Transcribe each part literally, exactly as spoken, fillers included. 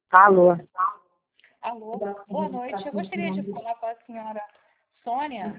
Alô? Alô, boa noite. Eu gostaria de falar com a senhora Sônia.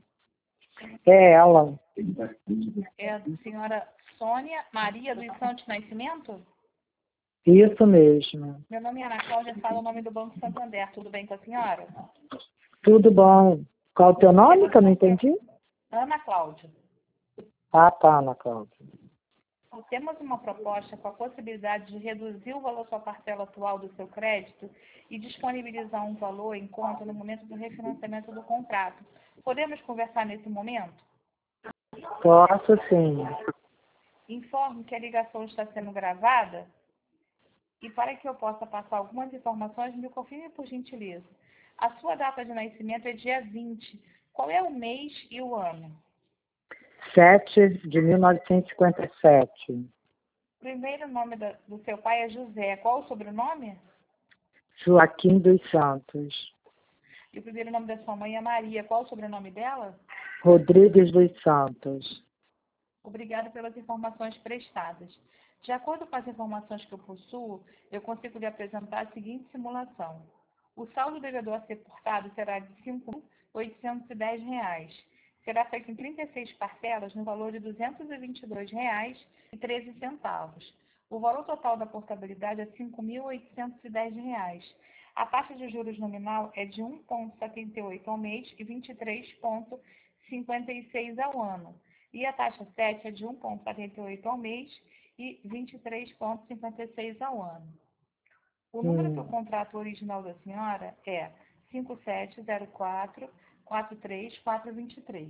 É ela. É a senhora Sônia Maria dos Santos Nascimento? Isso mesmo. Meu nome é Ana Cláudia, falo o nome do Banco Santander. Tudo bem com a senhora? Tudo bom. Qual o teu nome que eu não entendi? Ana Cláudia. Ah, tá, Ana Cláudia. Temos uma proposta com a possibilidade de reduzir o valor da sua parcela atual do seu crédito e disponibilizar um valor em conta no momento do refinanciamento do contrato. Podemos conversar nesse momento? Posso sim. Informe que a ligação está sendo gravada e para que eu possa passar algumas informações, me confirme por gentileza. A sua data de nascimento é dia vinte. Qual é o mês e o ano? sete de mil novecentos e cinquenta e sete. O primeiro nome da- do seu pai é José. Qual o sobrenome? Joaquim dos Santos. E o primeiro nome da sua mãe é Maria. Qual o sobrenome dela? Rodrigues dos Santos. Obrigada pelas informações prestadas. De acordo com as informações que eu possuo, eu consigo lhe apresentar a seguinte simulação. O saldo devedor a ser portado será de cinco mil oitocentos e dez reais. Será feito em trinta e seis parcelas no valor de duzentos e vinte e dois reais e treze centavos. O valor total da portabilidade é cinco mil oitocentos e dez reais. A taxa de juros nominal é de um vírgula setenta e oito ao mês e vinte e três vírgula cinquenta e seis ao ano. E a taxa sete é de um vírgula setenta e oito ao mês e vinte e três vírgula cinquenta e seis ao ano. O número do Hum. contrato original da senhora é cinco sete zero quatro quatro três quatro dois três.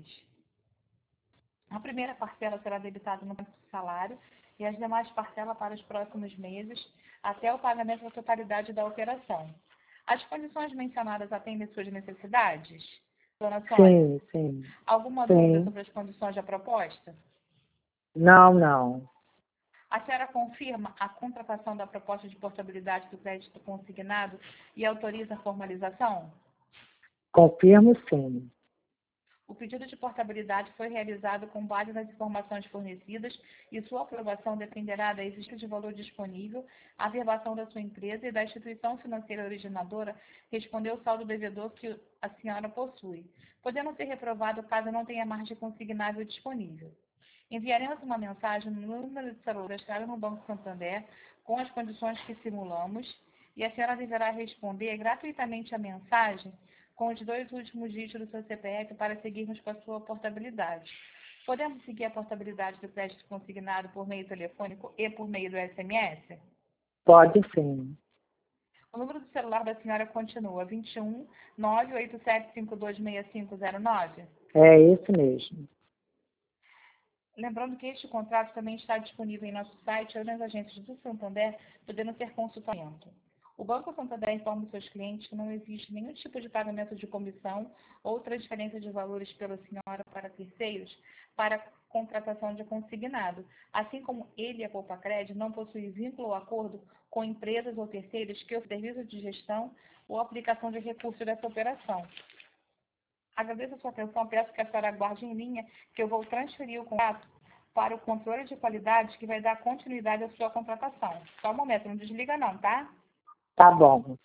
A primeira parcela será debitada no salário e as demais parcelas para os próximos meses, até o pagamento da totalidade da operação. As condições mencionadas atendem suas necessidades? Dona Sônia, Sim, sim. alguma dúvida Sim. sobre as condições da proposta? Não, não. A senhora confirma a contratação da proposta de portabilidade do crédito consignado e autoriza a formalização? Confirmo sim. O pedido de portabilidade foi realizado com base nas informações fornecidas e sua aprovação dependerá da existência de valor disponível, a averbação da sua empresa e da instituição financeira originadora responder o saldo devedor que a senhora possui, podendo ser reprovado caso não tenha margem consignável disponível. Enviaremos uma mensagem no número de celular registrado no Banco Santander com as condições que simulamos e a senhora deverá responder gratuitamente a mensagem com os dois últimos dígitos do seu C P F para seguirmos com a sua portabilidade. Podemos seguir a portabilidade do crédito consignado por meio telefônico e por meio do S M S? Pode sim. O número do celular da senhora continua vinte e um, nove oito sete cinco dois seis cinco zero nove? É esse mesmo. Lembrando que este contrato também está disponível em nosso site ou nas agências do Santander, podendo ser consultamento. O Banco Santander informa os seus clientes que não existe nenhum tipo de pagamento de comissão ou transferência de valores pela senhora para terceiros para contratação de consignado, assim como ele e a Poupa-Cred não possuem vínculo ou acordo com empresas ou terceiros que oferecem serviço de gestão ou aplicação de recursos dessa operação. Agradeço a sua atenção, peço que a senhora aguarde em linha, que eu vou transferir o contrato para o controle de qualidade, que vai dar continuidade à sua contratação. Só um momento, não desliga não, tá? Tá bom.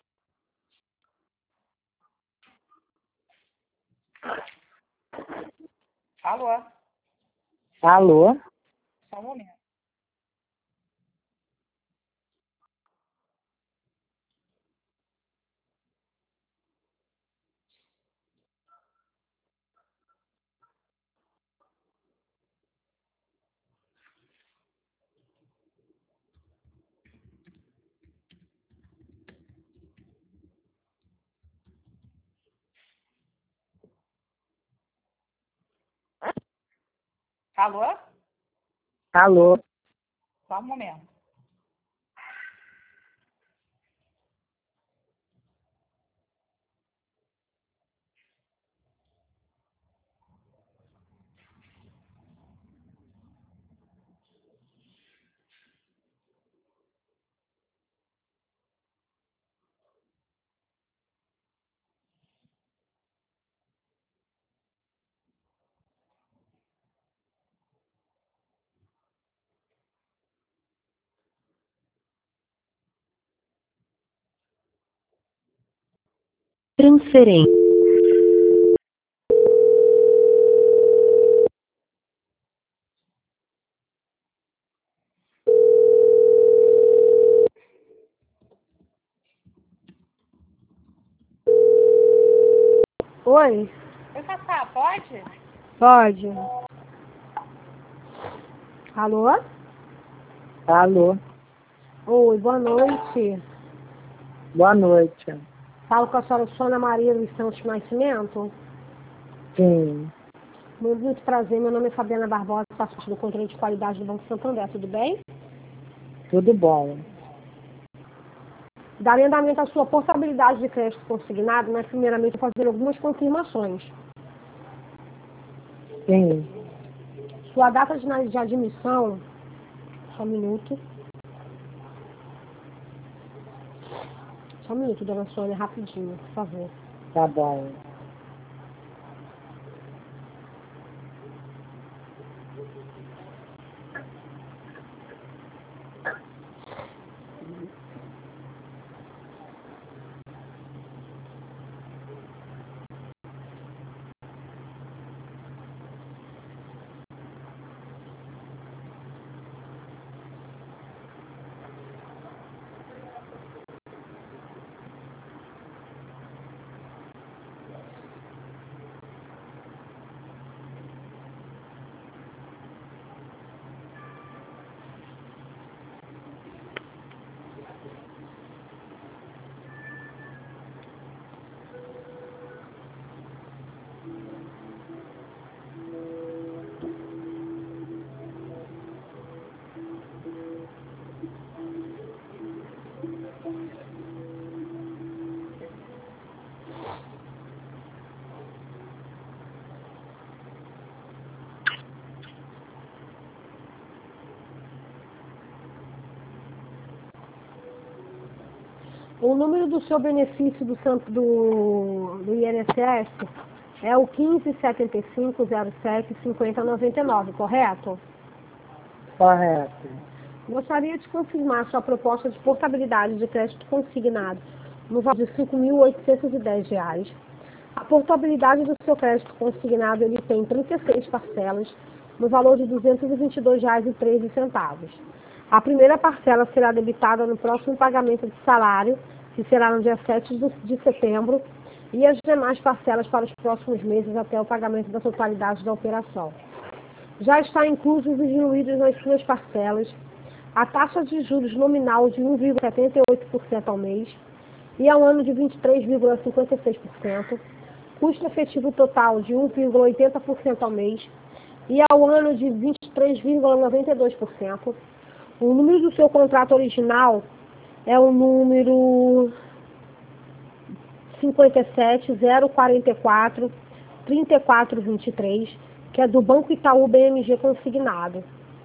Alô? Alô? Só um momento. Alô? Alô? Só um momento. Transferência. Oi? Oi, Cacá, pode? Pode. Alô? Alô, Oi, boa noite. boa noite. Falo com a senhora Sônia Maria dos Santos Nascimento. Sim, Muito, muito prazer, meu nome é Fabiana Barbosa, faço parte do controle de qualidade do Banco Santander, tudo bem? tudo bom. Darei andamento à sua portabilidade de crédito consignado, mas primeiramente vou fazer algumas confirmações. Sim, Sua data de, de admissão, só um minuto. Só um minuto, dona Sônia, rapidinho, por favor. tá bom. O número do seu benefício do, san- do, do I N S S é o quinze setenta e cinco zero sete cinquenta noventa e nove, correto? Correto. Gostaria de confirmar sua proposta de portabilidade de crédito consignado no valor de cinco mil oitocentos e dez reais. A portabilidade do seu crédito consignado ele tem trinta e seis parcelas no valor de duzentos e vinte e dois reais e treze centavos. A primeira parcela será debitada no próximo pagamento de salário, que será no dia sete de setembro, e as demais parcelas para os próximos meses até o pagamento da totalidade da operação. Já está inclusos e diluídos nas suas parcelas a taxa de juros nominal de um vírgula setenta e oito por cento ao mês e ao ano de vinte e três vírgula cinquenta e seis por cento, custo efetivo total de um vírgula oitenta por cento ao mês e ao ano de vinte e três vírgula noventa e dois por cento. O número do seu contrato original é o número cinquenta e sete zero quarenta e quatro trinta e quatro vinte e três, que é do Banco Itaú B M G consignado.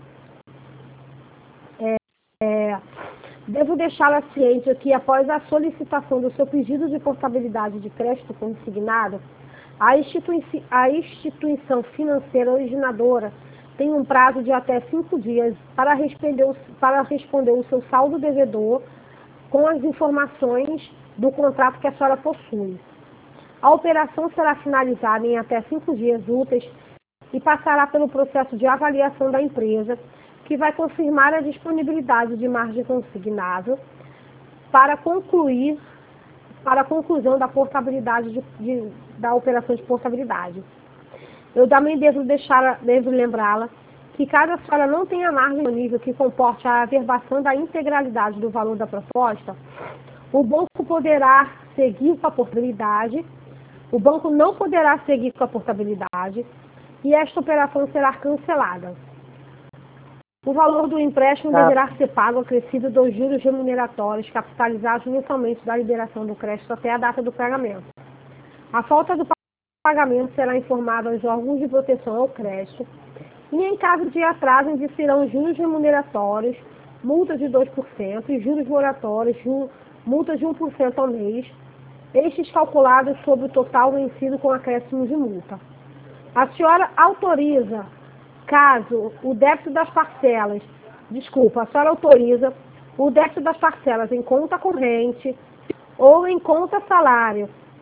É, é, devo deixá-la ciente que após a solicitação do seu pedido de portabilidade de crédito consignado, a, institui a instituição financeira originadora tem um prazo de até cinco dias para responder, o, para responder o seu saldo devedor com as informações do contrato que a senhora possui. A operação será finalizada em até cinco dias úteis e passará pelo processo de avaliação da empresa, que vai confirmar a disponibilidade de margem consignável para concluir, para a conclusão da portabilidade de, de, da operação de portabilidade. Eu também devo deixar, devo lembrá-la que caso a senhora não tenha margem disponível que comporte a averbação da integralidade do valor da proposta, o banco poderá seguir com a portabilidade, o banco não poderá seguir com a portabilidade e esta operação será cancelada. O valor do empréstimo Tá. deverá ser pago acrescido dos juros remuneratórios capitalizados mensalmente da liberação do crédito até a data do pagamento. A falta do pagamento será informado aos órgãos de proteção ao crédito e, em caso de atraso, incidirão juros remuneratórios, multa de dois por cento e juros moratórios, ju- multa de um por cento ao mês, estes calculados sobre o total vencido com acréscimo de multa. A senhora autoriza, caso o débito das parcelas, desculpa, a senhora autoriza o débito das parcelas em conta corrente ou em conta salário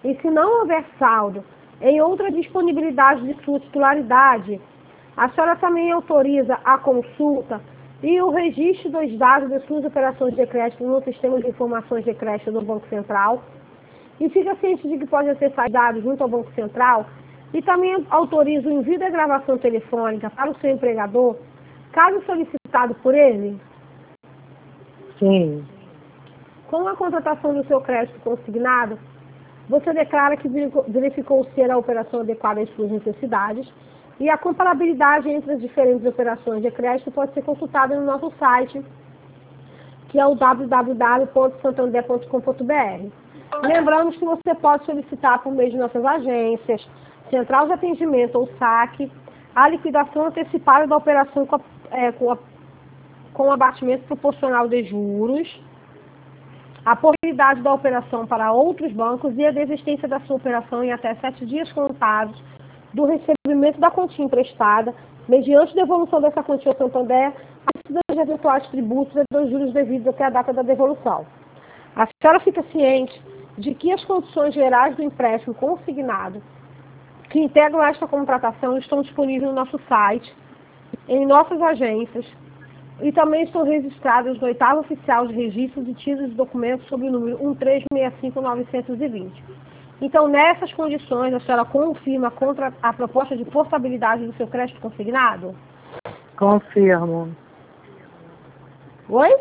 E se não houver saldo em outra disponibilidade de sua titularidade, a senhora também autoriza a consulta e o registro dos dados das suas operações de crédito no sistema de informações de crédito do Banco Central. E fica ciente de que pode acessar dados junto ao Banco Central e também autoriza o envio da gravação telefônica para o seu empregador, caso solicitado por ele. Sim. Com a contratação do seu crédito consignado, você declara que verificou ser a operação adequada às suas necessidades e a comparabilidade entre as diferentes operações de crédito pode ser consultada no nosso site, que é o w w w ponto santander ponto com ponto b r. Lembramos que você pode solicitar por meio de nossas agências, central de atendimento ou saque, a liquidação antecipada da operação com, a, é, com, a, com abatimento proporcional de juros, a possibilidade da operação para outros bancos e a desistência da sua operação em até sete dias contados do recebimento da quantia emprestada, mediante devolução dessa quantia ao Santander, acima de eventuais tributos e dos juros devidos até a data da devolução. A senhora fica ciente de que as condições gerais do empréstimo consignado que integram esta contratação estão disponíveis no nosso site, em nossas agências, e também estão registradas no oitavo oficial de registros e títulos de documentos sob o número um três seis cinco nove dois zero. Então, nessas condições, a senhora confirma contra a proposta de portabilidade do seu crédito consignado? Confirmo. Oi?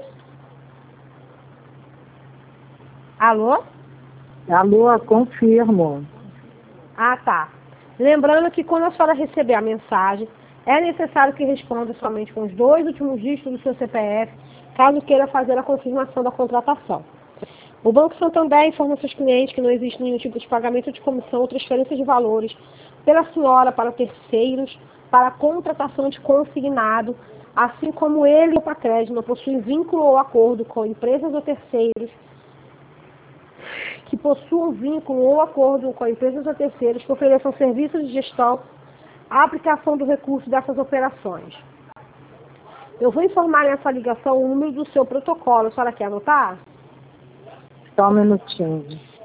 Alô? Alô, confirmo. Ah, tá. Lembrando que quando a senhora receber a mensagem, é necessário que responda somente com os dois últimos dígitos do seu C P F, caso queira fazer a confirmação da contratação. O Banco Santander informa seus clientes que não existe nenhum tipo de pagamento de comissão ou transferência de valores pela senhora para terceiros, para a contratação de consignado, assim como ele ou a crédito não possui vínculo ou acordo com empresas ou terceiros que possuam vínculo ou acordo com empresas ou terceiros que ofereçam serviços de gestão à aplicação do recurso dessas operações. Eu vou informar nessa ligação o número do seu protocolo. A senhora quer anotar? Só um minutinho.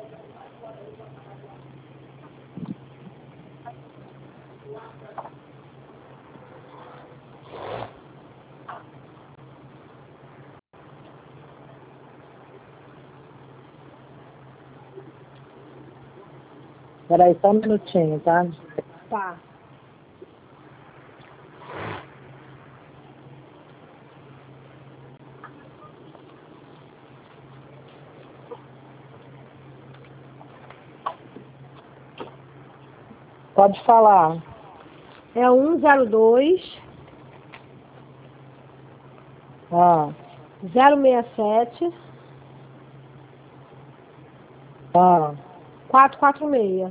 Peraí, só um minutinho, tá? Tá. Pode falar. É um zero dois, Ah, zero seis sete, ah, quatro quatro seis.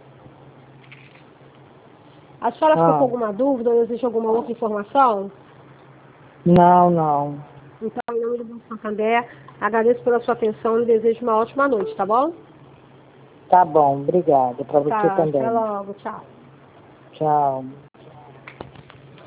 A senhora ficou Ah. com alguma dúvida ou existe alguma outra informação? não, não. Então, em nome do Banco Santander, agradeço pela sua atenção e desejo uma ótima noite, tá bom? Tá bom, obrigada. Para você Tá, também. até logo, tchau. Tchau.